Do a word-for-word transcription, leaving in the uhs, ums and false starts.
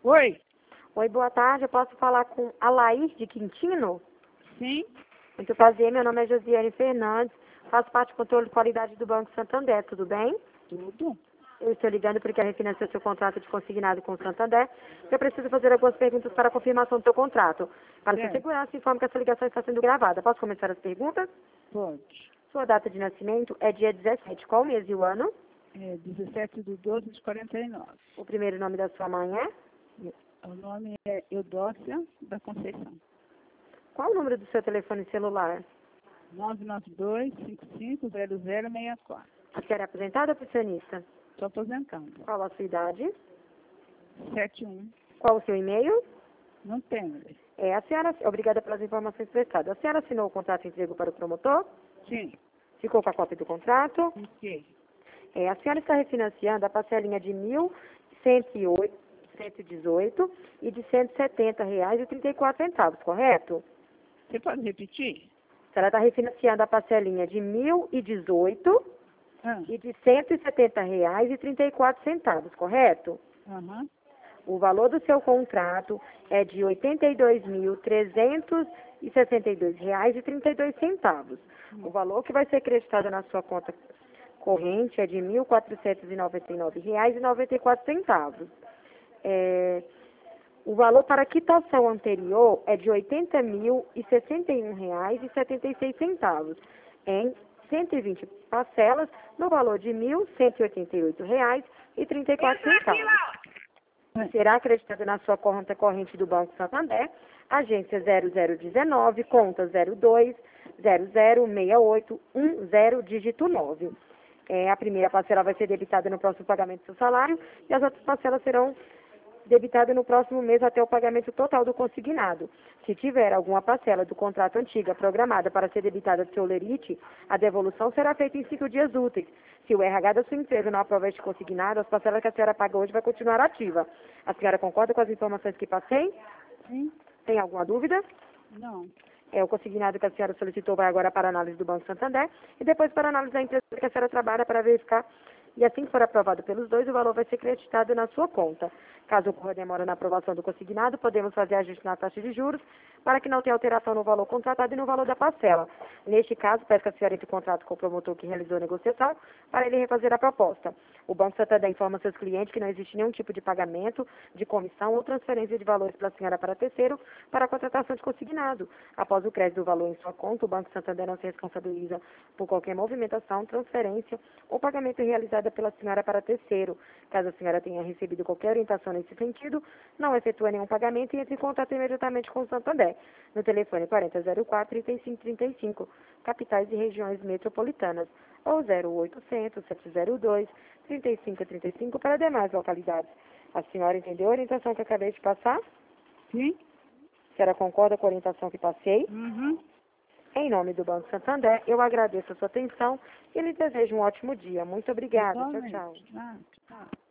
Oi? Oi, boa tarde. Eu posso falar com a Laís de Quintino? Sim? Muito prazer, meu nome é Josiane Fernandes, faço parte do controle de qualidade do Banco Santander, tudo bem? Tudo? Eu estou ligando porque a refinanciou seu contrato de consignado com o Santander. Eu preciso fazer algumas perguntas para a confirmação do seu contrato. Para sua Certo. segurança, informo que essa ligação está sendo gravada. Posso começar as perguntas? Pode. Sua data de nascimento é dia dezessete. Qual mês e o ano? É dezessete de doze de quarenta e nove. O primeiro nome da sua mãe é? O nome é Eudócia da Conceição. Qual o número do seu telefone celular? nove nove dois, cinco cinco zero zero seis quatro. A senhora é aposentada ou pensionista? Estou aposentando. Qual a sua idade? sete um. Qual o seu e-mail? Não tenho. É, a senhora, obrigada pelas informações prestadas. A senhora assinou o contrato de emprego para o promotor? Sim. Ficou com a cópia do contrato? Ok. É, a senhora está refinanciando a parcelinha de mil cento e dezoito e de cento e setenta reais e trinta e quatro centavos, correto? Você pode repetir? A senhora está refinanciando a parcelinha de mil e dezoito Ah. e de cento e setenta reais e trinta e quatro centavos, correto? Aham. O valor do seu contrato é de oitenta e dois mil trezentos e sessenta e dois reais e trinta e dois centavos. O valor que vai ser creditado na sua conta corrente é de mil quatrocentos e noventa e nove reais e noventa e quatro centavos. É, o valor para a quitação anterior é de oitenta mil e sessenta e um reais e setenta e seis centavos, em cento e vinte parcelas, no valor de mil cento e oitenta e oito reais e trinta e quatro centavos. Será acreditado na sua conta corrente do Banco Santander, agência zero zero um nove, conta zero dois zero zero seis oito um zero, dígito nove. É, a primeira parcela vai ser debitada no próximo pagamento do seu salário e as outras parcelas serão debitadas no próximo mês até o pagamento total do consignado. Se tiver alguma parcela do contrato antiga programada para ser debitada do seu lerite, a devolução será feita em cinco dias úteis. Se o R H da sua empresa não aprovar este consignado, as parcelas que a senhora paga hoje vai continuar ativa. A senhora concorda com as informações que passei? Sim? Tem alguma dúvida? Não. É, o consignado que a senhora solicitou vai agora para a análise do Banco Santander e depois para a análise da empresa que a senhora trabalha para verificar. E assim que for aprovado pelos dois, o valor vai ser creditado na sua conta. Caso ocorra demora na aprovação do consignado, podemos fazer ajuste na taxa de juros para que não tenha alteração no valor contratado e no valor da parcela. Neste caso, peço que a senhora entre em contrato com o promotor que realizou a negociação para ele refazer a proposta. O Banco Santander informa seus clientes que não existe nenhum tipo de pagamento, de comissão ou transferência de valores pela senhora para terceiro para a contratação de consignado. Após o crédito do valor em sua conta, o Banco Santander não se responsabiliza por qualquer movimentação, transferência ou pagamento realizado pela senhora para terceiro. Caso a senhora tenha recebido qualquer orientação nesse sentido, não efetua nenhum pagamento e entre em contato imediatamente com o Santander, no telefone quarenta zero quatro, trinta e cinco trinta e cinco, capitais e regiões metropolitanas, ou zero oitocentos, sete zero dois, trinta e cinco trinta e cinco para demais localidades. A senhora entendeu a orientação que acabei de passar? Sim? A senhora concorda com a orientação que passei? Uhum. Em nome do Banco Santander, eu agradeço a sua atenção e lhe desejo um ótimo dia. Muito obrigada. Tchau, tchau. Igualmente. Ah, tchau.